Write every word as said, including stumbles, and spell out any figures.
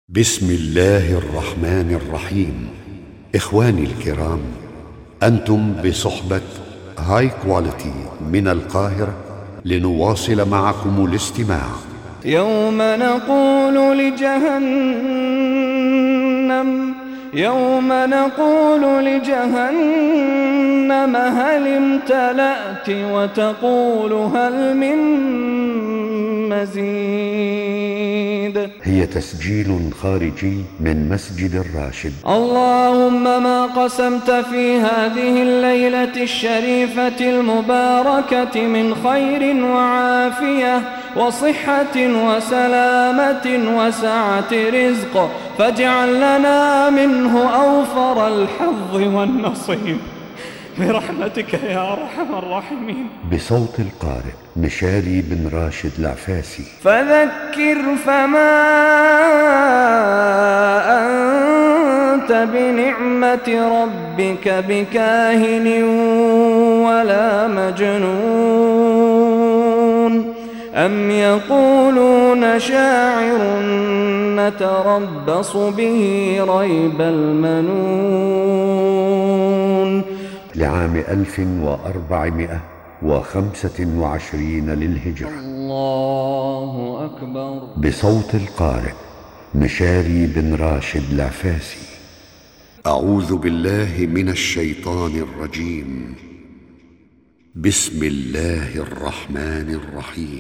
بسم الله الرحمن الرحيم. إخواني الكرام، أنتم بصحبة هاي كواليتي من القاهرة لنواصل معكم الاستماع. يوم نقول لجهنم يوم نقول لجهنم هل امتلأت وتقول هل من مزيد. هي تسجيل خارجي من مسجد الراشد. اللهم ما قسمت في هذه الليلة الشريفة المباركة من خير وعافية وصحة وسلامة وسعة رزق فاجعل لنا منه أوفر الحظ والنصيب برحمتك يا أرحم الراحمين. بصوت القارئ مشاري بن راشد العفاسي. فذكر فما أنت بنعمة ربك بكاهن ولا مجنون أم يقولون شاعر نتربص به ريب المنون. لعام ألف وأربعمائة وخمسة وعشرين للهجرة. الله أكبر. بصوت القارئ مشاري بن راشد العفاسي. أعوذ بالله من الشيطان الرجيم. بسم الله الرحمن الرحيم.